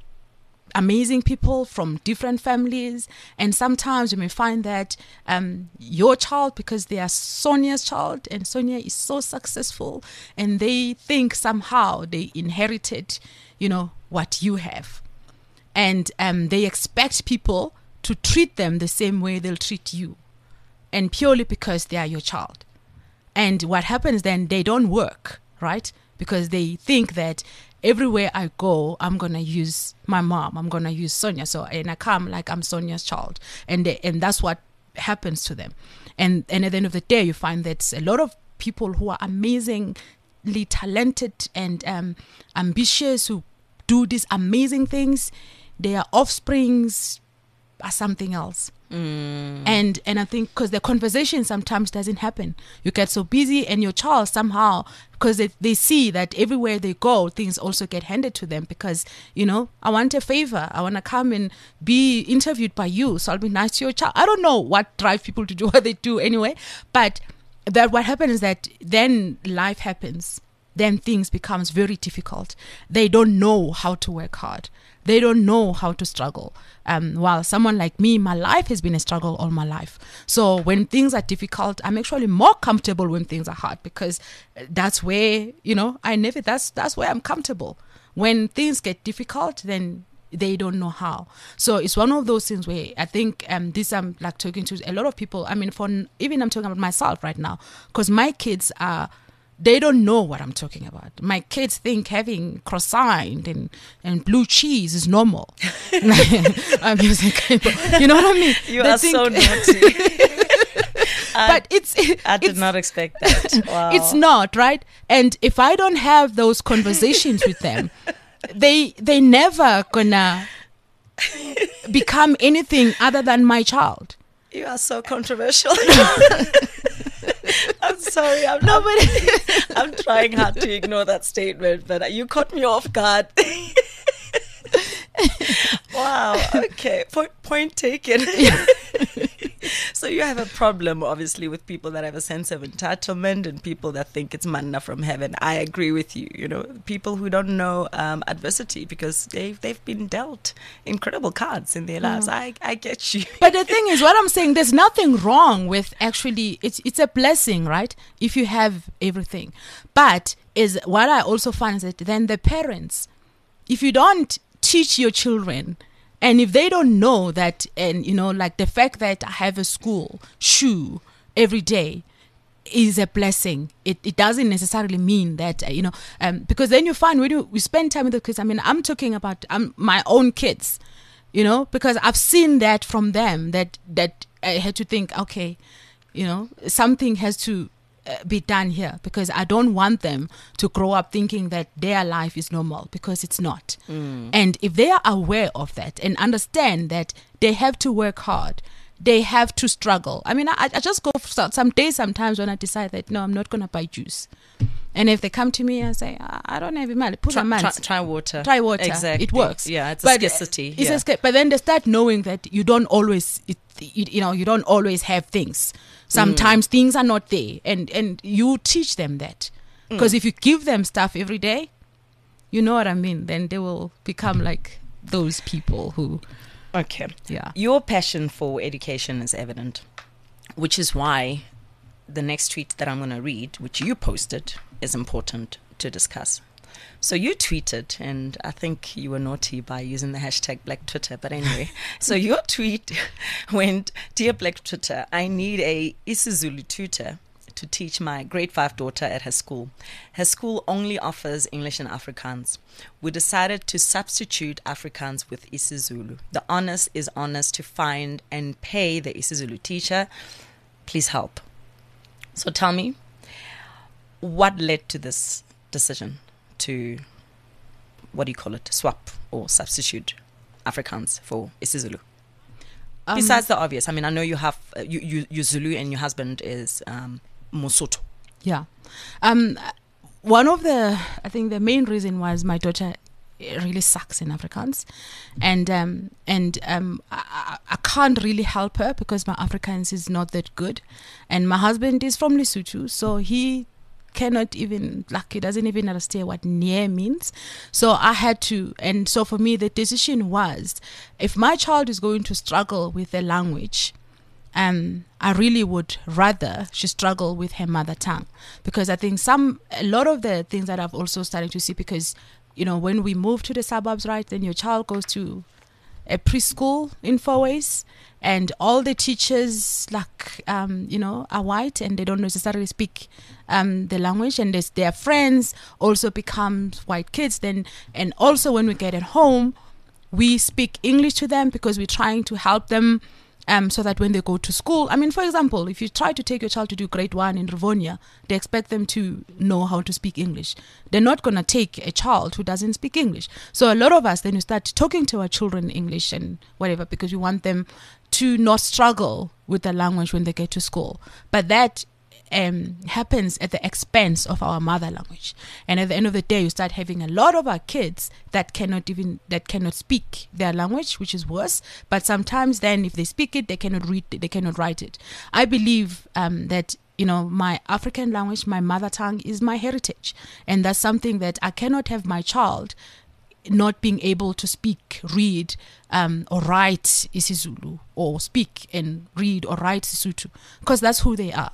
amazing people from different families, and sometimes you may find that um, your child, because they are Sonia's child, and Sonia is so successful, and they think somehow they inherited, you know, what you have, and um, they expect people to treat them the same way they'll treat you, and purely because they are your child. And what happens then, they don't work, right? Because they think that everywhere I go, I'm going to use my mom. I'm going to use Sonia. So, and I come like I'm Sonia's child. And they, and that's what happens to them. And, and at the end of the day, you find that a lot of people who are amazingly talented and um, ambitious, who do these amazing things, their offsprings are something else. Mm. And and I think because the conversation sometimes doesn't happen. You get so busy, and your child somehow, because they, they see that everywhere they go, things also get handed to them, because, you know, I want a favor. I want to come and be interviewed by you, so I'll be nice to your child. I don't know what drives people to do what they do anyway, but that what happens is that then life happens. Then things becomes very difficult. They don't know how to work hard. They don't know how to struggle. Um, while someone like me, my life has been a struggle all my life. So when things are difficult, I'm actually more comfortable when things are hard, because that's where, you know, I never, that's, that's where I'm comfortable. When things get difficult, then they don't know how. So it's one of those things where I think um, this I'm like talking to a lot of people. I mean, for even I'm talking about myself right now, because my kids are, they don't know what I'm talking about. My kids think having croissant and, and blue cheese is normal. I'm using, you know what I mean? You they are think, so naughty. But it's I did it's, not expect that. Wow. It's not, right? And if I don't have those conversations with them, they they never gonna become anything other than my child. You are so controversial. I'm sorry. I'm No, not. but I'm trying hard to ignore that statement, but you caught me off guard. Wow. Okay. Point, point taken. So you have a problem, obviously, with people that have a sense of entitlement and people that think it's manna from heaven. I agree with you. You know, people who don't know um, adversity because they've they've been dealt incredible cards in their lives. I I get you. But the thing is, what I'm saying, there's nothing wrong with actually, it's it's a blessing, right? If you have everything. But is what I also find is that then the parents, if you don't teach your children, and if they don't know that, and you know, like the fact that I have a school shoe every day is a blessing. It it doesn't necessarily mean that, uh, you know, um, because then you find when you we spend time with the kids. I mean, I'm talking about um, my own kids, you know, because I've seen that from them that that I had to think, okay, you know, something has to uh, be done here, because I don't want them to grow up thinking that their life is normal, because it's not. Mm. And if they are aware of that and understand that they have to work hard, they have to struggle. I mean, I, I just go for some days sometimes when I decide that, no, I'm not going to buy juice. And if they come to me and say, I, I don't have money, put try, my try, try water. Try water. Exactly. It works. Yeah, it's but a scarcity. It's yeah. a sca- but then they start knowing that you don't always, it, you, you know, you don't always have things. Sometimes mm. things are not there. And, and you teach them that. Because mm. if you give them stuff every day, you know what I mean, then they will become like those people who... Okay. Yeah. Your passion for education is evident, which is why the next tweet that I'm going to read, which you posted, is important to discuss. So you tweeted, and I think you were naughty by using the hashtag Black Twitter, but anyway. So your tweet went, "Dear Black Twitter, I need a isiZulu tutor to teach my grade five daughter at her school. Her school only offers English and Afrikaans. We decided to substitute Afrikaans with isiZulu. The onus is on us to find and pay the isiZulu teacher. Please help." So tell me, what led to this decision to, what do you call it, swap or substitute Afrikaans for isiZulu? Um, Besides the obvious, I mean, I know you have, uh, you, you, you Zulu and your husband is um, Mosotho. Yeah. Um, one of the, I think the main reason was my daughter really sucks in Afrikaans. And um, and um, I, I can't really help her because my Afrikaans is not that good. And my husband is from Lesotho, so he cannot even, like, he doesn't even understand what near means. So I had to, and so for me, the decision was, if my child is going to struggle with the language, um, I really would rather she struggle with her mother tongue, because I think some, a lot of the things that I've also started to see, because, you know, when we move to the suburbs, right, then your child goes to a preschool in Fourways, and all the teachers, like, um, you know, are white, and they don't necessarily speak um, the language, and their friends also become white kids. Then, and also when we get at home, we speak English to them because we're trying to help them. Um, so that when they go to school, I mean, for example, if you try to take your child to do grade one in Rivonia, they expect them to know how to speak English. They're not going to take a child who doesn't speak English. So a lot of us, then we start talking to our children in English and whatever, because we want them to not struggle with the language when they get to school. But that um, happens at the expense of our mother language. And at the end of the day, you start having a lot of our kids that cannot even, that cannot speak their language, which is worse. But sometimes then if they speak it, they cannot read it, they cannot write it. I believe um, that, you know, my African language, my mother tongue is my heritage. And that's something that I cannot have my child not being able to speak, read, um, or write isiZulu, or speak and read or write Sesotho, because that's who they are.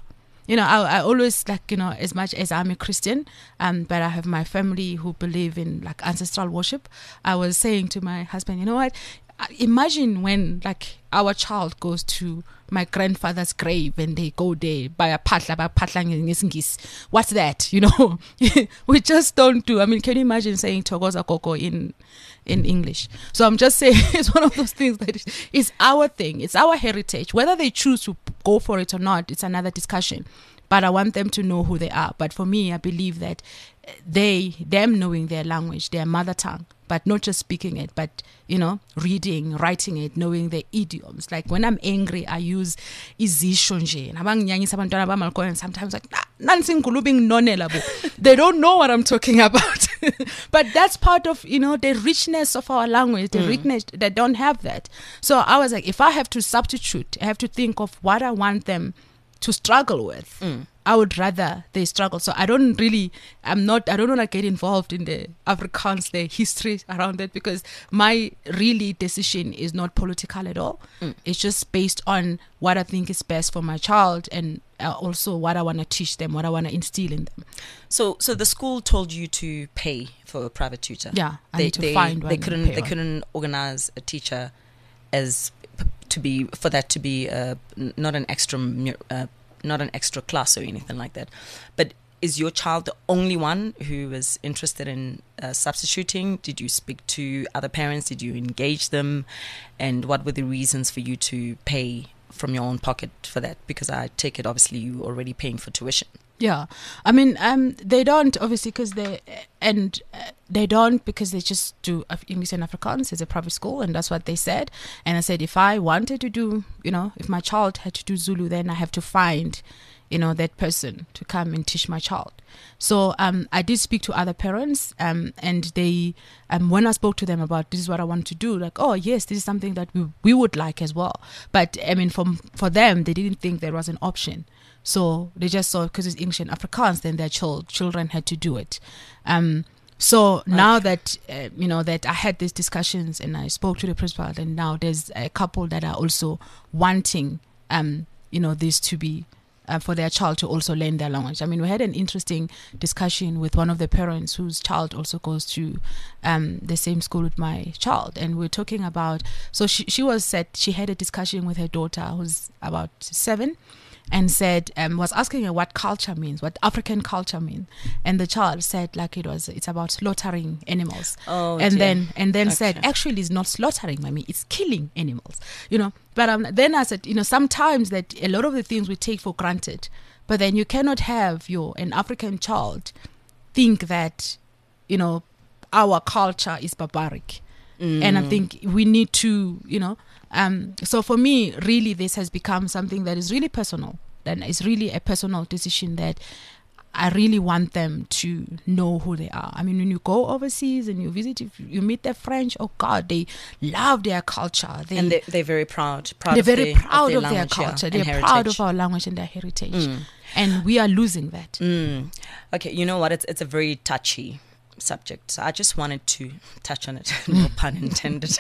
you know, I, I always like, you know, as much as I'm a Christian, um, but I have my family who believe in like ancestral worship. I was saying to my husband, you know what? Imagine when like our child goes to my grandfather's grave and they go there by a patla, by patla ngis. What's that? You know, we just don't do. I mean, can you imagine saying Togoza Koko in in English? So I'm just saying it's one of those things that is, is our thing. It's our heritage. Whether they choose to go for it or not, it's another discussion. But I want them to know who they are. But for me, I believe that they, them knowing their language, their mother tongue, but not just speaking it, but, you know, reading, writing it, knowing their idioms. Like when I'm angry, I use izisho nje. And sometimes like, they don't know what I'm talking about. But that's part of, you know, the richness of our language, the mm. richness, they don't have that. So I was like, if I have to substitute, I have to think of what I want them to struggle with. Mm. I would rather they struggle. So I don't really, I'm not, I don't want to get involved in the Afrikaans, the history around it, because my really decision is not political at all. Mm. It's just based on what I think is best for my child, and uh, also what I want to teach them, what I want to instill in them. So, so the school told you to pay for a private tutor. Yeah, I they, need to they, find one. They couldn't, they one. couldn't organize a teacher as to be for that to be uh, not an extra. Uh, not an extra class or anything like that. But is your child the only one who was interested in uh, substituting? Did you speak to other parents? Did you engage them? And what were the reasons for you to pay from your own pocket for that? Because I take it, obviously, you already paying for tuition. Yeah. I mean, um, they don't, obviously, because they, and uh, they don't because they just do English and Afrikaans. It's a private school, and that's what they said. And I said, if I wanted to do, you know, if my child had to do Zulu, then I have to find, you know, that person to come and teach my child. So um, I did speak to other parents, um, and they, um, when I spoke to them about this is what I want to do, like, oh yes, this is something that we we would like as well. But I mean, from for them, they didn't think there was an option. So they just saw, because it's English and Afrikaans, then their child, children had to do it. Um, so now okay. that, uh, you know, that I had these discussions and I spoke to the principal, and now there's a couple that are also wanting, um, you know, this to be, uh, for their child to also learn their language. I mean, we had an interesting discussion with one of the parents whose child also goes to um, the same school with my child. And we're talking about, so she, she was said, she had a discussion with her daughter who's about seven, and said, um, was asking her what culture means, what African culture means. And the child said, like, it was, it's about slaughtering animals. Oh, and dear. then, and then Okay. said, actually, it's not slaughtering, mommy, it's killing animals, you know. But um, then I said, you know, sometimes that a lot of the things we take for granted, but then you cannot have your, an African child think that, you know, our culture is barbaric. Mm. And I think we need to, you know, um, so for me, really, this has become something that is really personal. And it's really a personal decision that I really want them to know who they are. I mean, when you go overseas and you visit, if you meet the French, oh God, they love their culture. They, and they, they're very proud. proud they're of very their, proud of of their, their, language, culture. yeah, They're and proud heritage. of our language and their heritage. Mm. And we are losing that. Mm. Okay, you know what? It's it's a very touchy subject. So I just wanted to touch on it. No pun intended.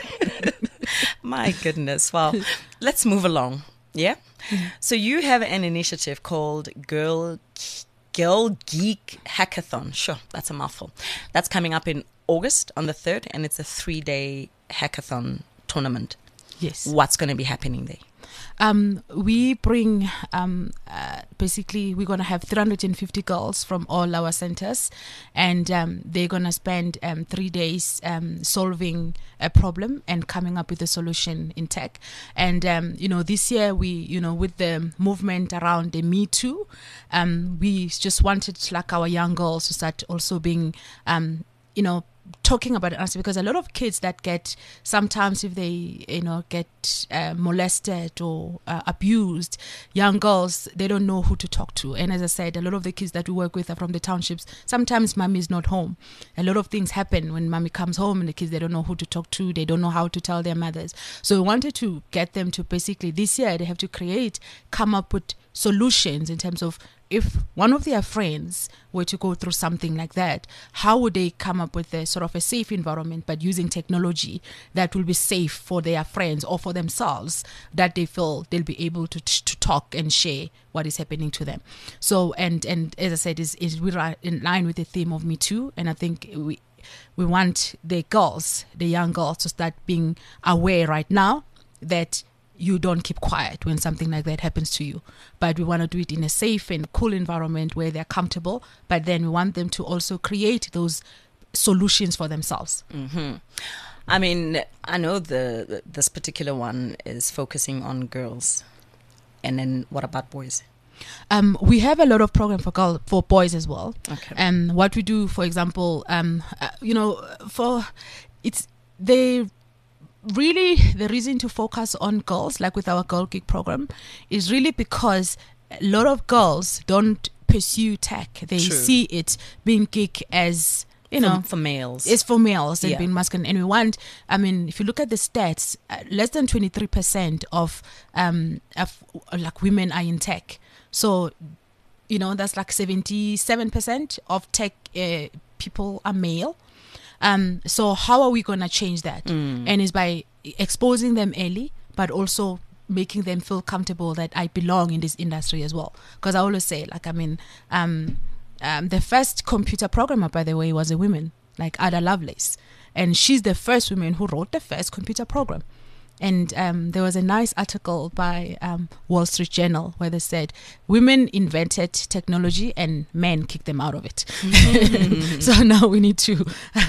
My goodness. Well, let's move along. Yeah? Mm. So you have an initiative called Girl Girl Geek Hackathon. Sure, that's a mouthful. That's coming up in August on the third, and it's a three-day hackathon tournament. Yes. What's going to be happening there? Um, we bring, um, uh, basically, we're going to have three hundred fifty girls from all our centers, and um, they're going to spend um, three days um, solving a problem and coming up with a solution in tech. And, um, you know, this year we, you know, with the movement around the Me Too, um, we just wanted, like, our young girls to start also being, um, you know, talking about it, because a lot of kids that get, sometimes if they, you know, get uh, molested or uh, abused, young girls, they don't know who to talk to. And as I said, a lot of the kids that we work with are from the townships. Sometimes mommy is not home. A lot of things happen when mommy comes home, and the kids, they don't know who to talk to. They don't know how to tell their mothers. So we wanted to get them to basically, this year, they have to create, come up with solutions in terms of, if one of their friends were to go through something like that, how would they come up with a sort of a safe environment, but using technology that will be safe for their friends or for themselves, that they feel they'll be able to to talk and share what is happening to them. So, and and as I said, is is we are in line with the theme of Me Too, and I think we we want the girls, the young girls, to start being aware right now that you don't keep quiet when something like that happens to you. But we want to do it in a safe and cool environment where they're comfortable. But then we want them to also create those solutions for themselves. Mm-hmm. I mean, I know the this particular one is focusing on girls. And then what about boys? Um, we have a lot of program for girl, for boys as well. Okay. And um, what we do, for example, um, uh, you know, for it's they. Really, the reason to focus on girls, like with our Girl Geek program, is really because a lot of girls don't pursue tech. They True. see it being geek as, you for, know, for males. It's for males and Yeah. being masculine. And we want, I mean, if you look at the stats, uh, less than twenty-three percent of, um, of like women are in tech. So, you know, that's like seventy-seven percent of tech uh, people are male. Um, so how are we going to change that? Mm. And it's by exposing them early, but also making them feel comfortable that I belong in this industry as well. Because I always say, like, I mean, um, um, the first computer programmer, by the way, was a woman, like Ada Lovelace. And she's the first woman who wrote the first computer program. And um, there was a nice article by um, Wall Street Journal where they said women invented technology and men kicked them out of it. So now we need to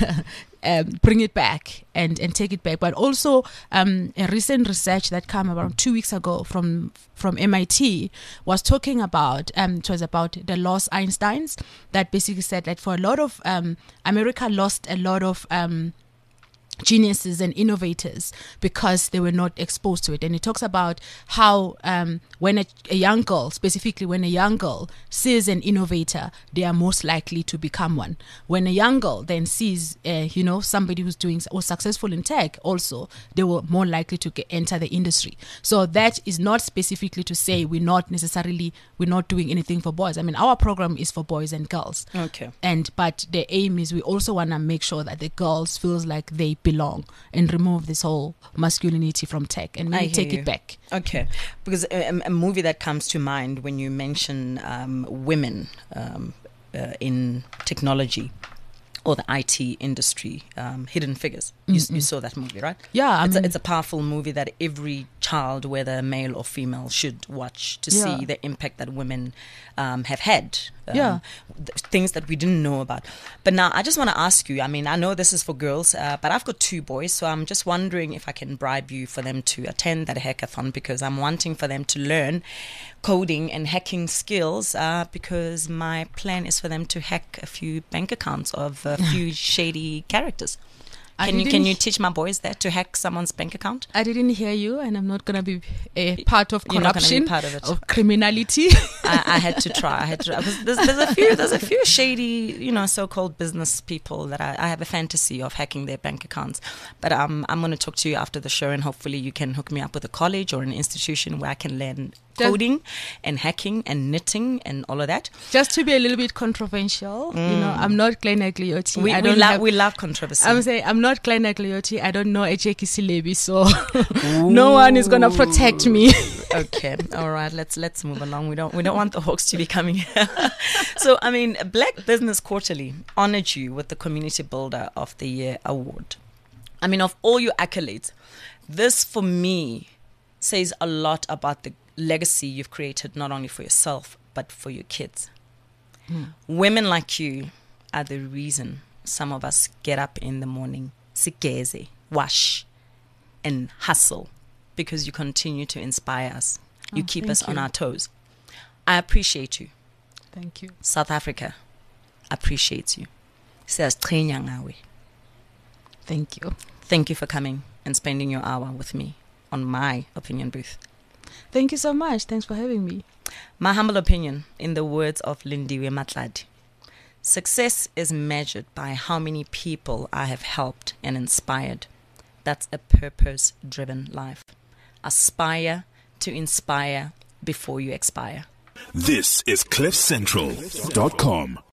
um, bring it back and, and take it back. But also um, a recent research that came around two weeks ago from from M I T was talking about, um, it was about the lost Einsteins, that basically said that for a lot of, um, America lost a lot of um geniuses and innovators because they were not exposed to it. And it talks about how um, when a, a young girl, specifically when a young girl sees an innovator, they are most likely to become one. When a young girl then sees, uh, you know, somebody who's doing or successful in tech, also they were more likely to get, enter the industry. So that is not specifically to say we're not necessarily we're not doing anything for boys. I mean, our program is for boys and girls. Okay. And but the aim is we also want to make sure that the girls feels like they belong and remove this whole masculinity from tech and maybe take you. it back. Okay, because a, a movie that comes to mind when you mention um, women um, uh, in technology or the I T industry, um, Hidden Figures. You, you saw that movie, right? Yeah, I it's, mean, a, it's a powerful movie that every child, whether male or female, should watch to Yeah. see the impact that women um, have had. Um, Yeah. th- things that we didn't know about. But now I just want to ask you, I mean, I know this is for girls, uh, but I've got two boys, so I'm just wondering if I can bribe you for them to attend that hackathon, because I'm wanting for them to learn coding and hacking skills, uh, because my plan is for them to hack a few bank accounts of a few shady characters. I Can you can didn't- you teach my boys that, to hack someone's bank account? I didn't hear you, and I'm not going to be a part of You're not gonna be corruption, part of it. of criminality. I, I had to try. I had to. Because there's, there's a few. There's a few shady, you know, so-called business people that I, I have a fantasy of hacking their bank accounts. But um, I'm going to talk to you after the show, and hopefully you can hook me up with a college or an institution where I can learn Just- coding and hacking and knitting and all of that. Just to be a little bit controversial, you know, I'm not Glenn Aglioti. We I we don't love have, we love controversy. I'm saying I'm not Glenn Aglioti. I don't know Ejeki Silebi, so no one is gonna protect me. Okay, all right. Let's let's move along. We don't we don't want the hawks to be coming here. So I mean, Black Business Quarterly honored you with the Community Builder of the Year award. I mean, of all your accolades, this for me says a lot about the legacy you've created, not only for yourself but for your kids. Mm. Women like you are the reason some of us get up in the morning, sigeze, wash, and hustle, because you continue to inspire us. You Oh, keep thank us on you. our toes. I appreciate you. Thank you. South Africa appreciates you. Siyazigcina ngawe. Thank you. Thank you for coming and spending your hour with me on my opinion booth. Thank you so much. Thanks for having me. My humble opinion, in the words of Lindiwe Matladi, success is measured by how many people I have helped and inspired. That's a purpose-driven life. Aspire to inspire before you expire. This is cliff central dot com.